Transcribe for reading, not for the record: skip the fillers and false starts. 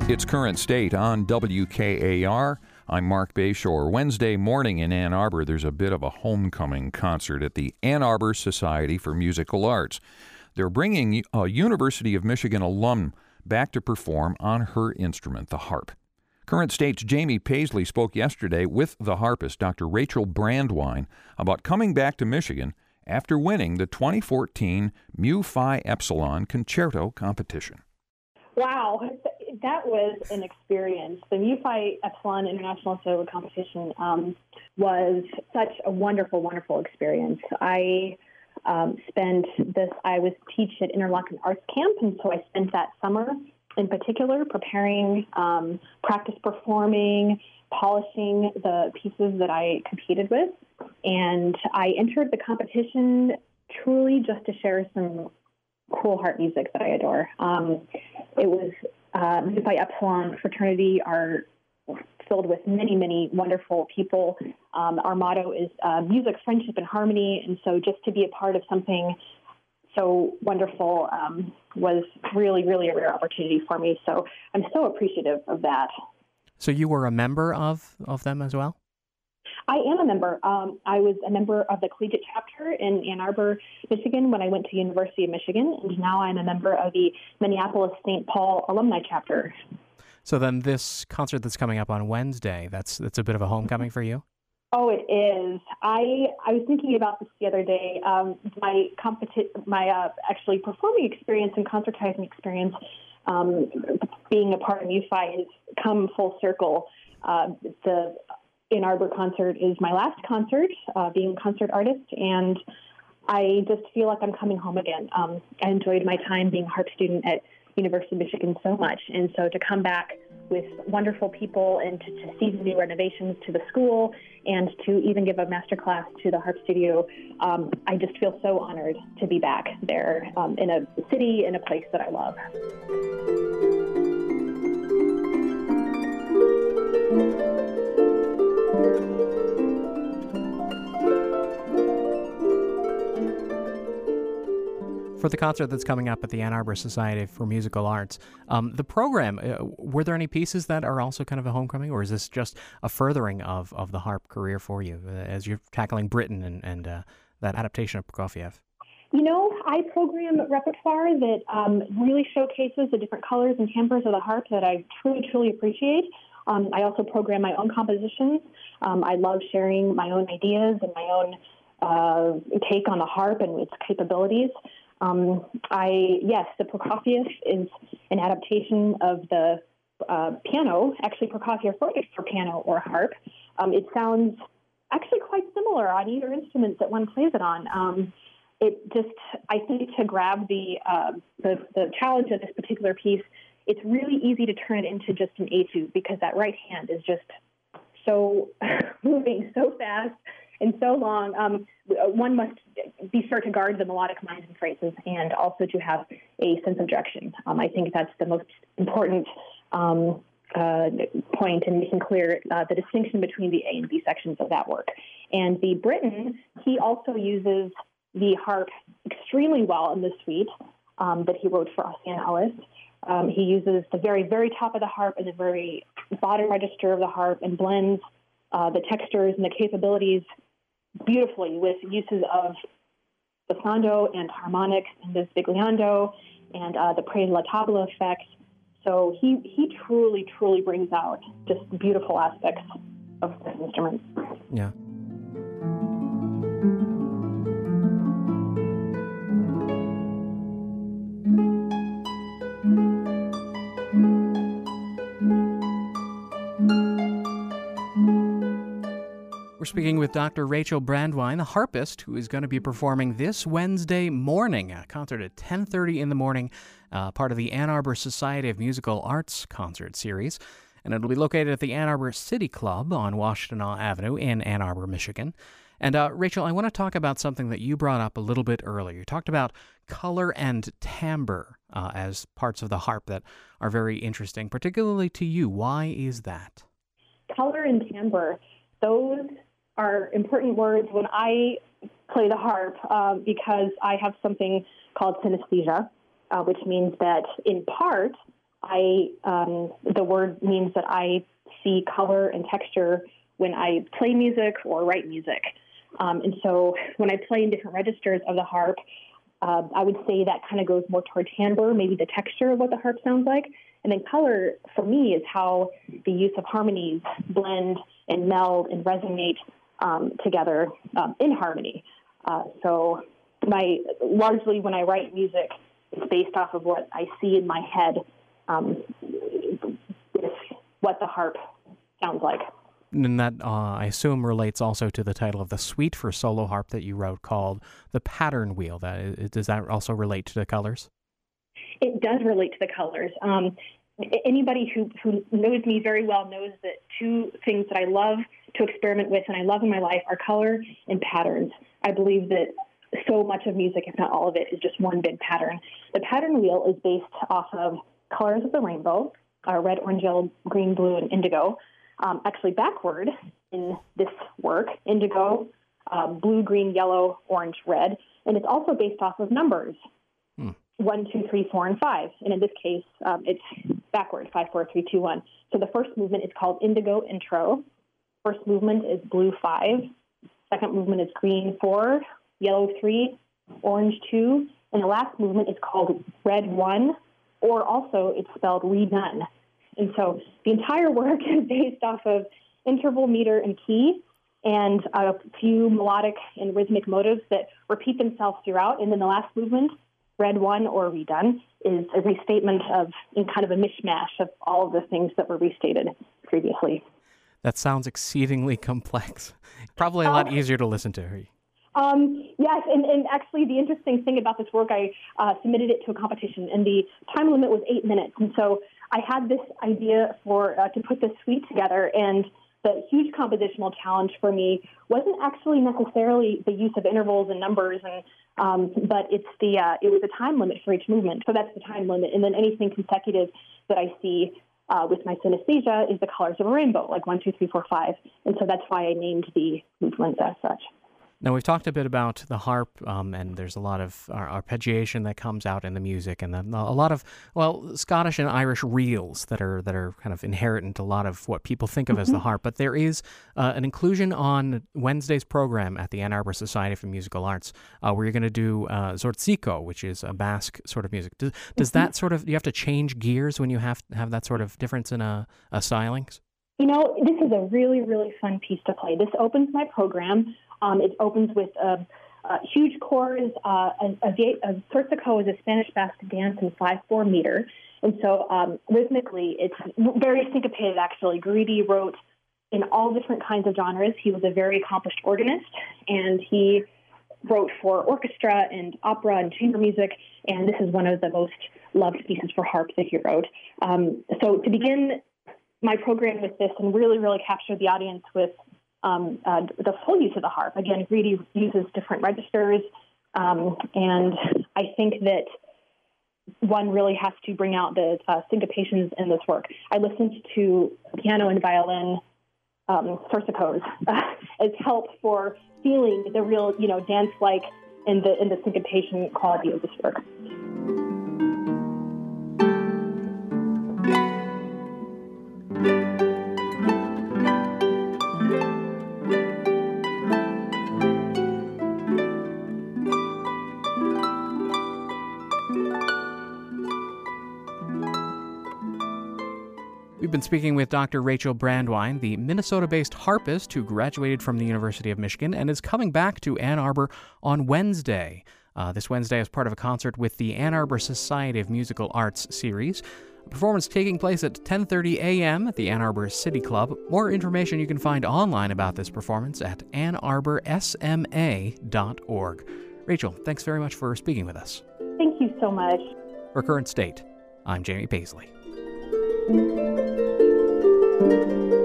It's Current State on WKAR. I'm Mark Bayshore. Wednesday morning in Ann Arbor, there's a bit of a homecoming concert at the Ann Arbor Society for Musical Arts. They're bringing a University of Michigan alum back to perform on her instrument, the harp. Current State's Jamie Paisley spoke yesterday with the harpist, Dr. Rachel Brandwein, about coming back to Michigan after winning the 2014 Mu Phi Epsilon Concerto competition. Wow, that was an experience. The Mu Phi Epsilon International Solo Competition was such a wonderful, wonderful experience. I was teach at Interlochen Arts Camp, and so I spent that summer in particular preparing, practice performing, polishing the pieces that I competed with. And I entered the competition truly just to share some cool harp music that I adore. It was Mu Phi Epsilon fraternity are filled with many, many wonderful people. Our motto is music, friendship, and harmony. And so just to be a part of something so wonderful was really, really a rare opportunity for me. So I'm so appreciative of that. So you were a member of them as well? I am a member. I was a member of the collegiate chapter in Ann Arbor, Michigan when I went to University of Michigan, and now I'm a member of the Minneapolis-St. Paul alumni chapter. So then this concert that's coming up on Wednesday, that's a bit of a homecoming for you? Oh, it is. I was thinking about this the other day. My actually performing experience and concertizing experience, being a part of Mu Phi, has come full circle. The Ann Arbor concert is my last concert, being a concert artist, and I just feel like I'm coming home again. I enjoyed my time being a harp student at University of Michigan so much, and so to come back with wonderful people and to see the new renovations to the school and to even give a master class to the harp studio, I just feel so honored to be back there in a city, in a place that I love. For the concert that's coming up at the Ann Arbor Society for Musical Arts, the program, were there any pieces that are also kind of a homecoming, or is this just a furthering of the harp career for you as you're tackling Britten and that adaptation of Prokofiev? You know, I program repertoire that really showcases the different colors and timbres of the harp that I truly, truly appreciate. I also program my own compositions. I love sharing my own ideas and my own take on the harp and its capabilities. The Prokofiev is an adaptation of the piano. Actually, Prokofiev wrote it for piano or harp. It sounds actually quite similar on either instrument that one plays it on. I think to grab the challenge of this particular piece, it's really easy to turn it into just an etude because that right hand is just so moving so fast and so long. One must be sure to guard the melodic lines and phrases and also to have a sense of direction. I think that's the most important point in making clear the distinction between the A and B sections of that work. And the Britten, he also uses the harp extremely well in the suite that he wrote for Ossian Ellis. He uses the very, very top of the harp and the very bottom register of the harp and blends the textures and the capabilities beautifully with uses of glissando and harmonics and the svigliando and the près la table effect. So he truly, truly brings out just beautiful aspects of this instrument. Yeah. We're speaking with Dr. Rachel Brandwein, the harpist, who is going to be performing this Wednesday morning, a concert at 10:30 in the morning, part of the Ann Arbor Society of Musical Arts concert series. And it'll be located at the Ann Arbor City Club on Washtenaw Avenue in Ann Arbor, Michigan. And Rachel, I want to talk about something that you brought up a little bit earlier. You talked about color and timbre as parts of the harp that are very interesting, particularly to you. Why is that? Color and timbre, those are important words when I play the harp because I have something called synesthesia, which means that in part the word means that I see color and texture when I play music or write music. And so when I play in different registers of the harp, I would say that kind of goes more toward timbre, maybe the texture of what the harp sounds like. And then color, for me, is how the use of harmonies blend and meld and resonate together in harmony. So largely when I write music, it's based off of what I see in my head with what the harp sounds like. And that, I assume, relates also to the title of the suite for solo harp that you wrote called The Pattern Wheel. Does that also relate to the colors? It does relate to the colors. Anybody who knows me very well knows that two things that I love to experiment with and I love in my life are color and patterns. I believe that so much of music, if not all of it, is just one big pattern. The pattern wheel is based off of colors of the rainbow, red, orange, yellow, green, blue, and indigo. Actually backward in this work, indigo, blue, green, yellow, orange, red. And it's also based off of numbers, 1, 2, 3, 4, and 5. And in this case, it's backward, 5, 4, 3, 2, 1. So the first movement is called indigo intro. First movement is blue 5. Second movement is green 4, yellow 3, orange 2. And the last movement is called red 1, or also it's spelled redone. And so the entire work is based off of interval, meter, and key, and a few melodic and rhythmic motives that repeat themselves throughout. And then the last movement, red 1 or redone, is a restatement of, in kind of a mishmash of all of the things that were restated previously. That sounds exceedingly complex. Probably a lot easier to listen to. Yes, and actually the interesting thing about this work, I submitted it to a competition, and the time limit was 8 minutes. And so I had this idea to put this suite together, and the huge compositional challenge for me wasn't actually necessarily the use of intervals and numbers, but it was a time limit for each movement. So that's the time limit, and then anything consecutive that I see with my synesthesia is the colors of a rainbow, like 1, 2, 3, 4, 5, and so that's why I named the movements as such. Now, we've talked a bit about the harp, and there's a lot of arpeggiation that comes out in the music, and then a lot of, Scottish and Irish reels that are kind of inherent to a lot of what people think of as the harp. But there is an inclusion on Wednesday's program at the Ann Arbor Society for Musical Arts where you're going to do Zortziko, which is a Basque sort of music. Does that sort of, do you have to change gears when you have that sort of difference in a stylings? You know, this is a really, really fun piece to play. This opens my program. It opens with huge chords. Zortziko is a Spanish Basque dance in 5/4 meter. And so rhythmically, it's very syncopated, actually. Greedy wrote in all different kinds of genres. He was a very accomplished organist, and he wrote for orchestra and opera and chamber music, and this is one of the most loved pieces for harp that he wrote. So to begin my program with this and really, really capture the audience with the full use of the harp. Again, Greedy uses different registers, and I think that one really has to bring out the syncopations in this work. I listened to piano and violin Zorzikos as help for feeling the real, dance-like in the syncopation quality of this work. We've been speaking with Dr. Rachel Brandwein, the Minnesota-based harpist who graduated from the University of Michigan and is coming back to Ann Arbor on Wednesday. This Wednesday as part of a concert with the Ann Arbor Society of Musical Arts series. A performance taking place at 10:30 a.m. at the Ann Arbor City Club. More information you can find online about this performance at annarborsma.org. Rachel, thanks very much for speaking with us. Thank you so much. For Current State, I'm Jamie Paisley.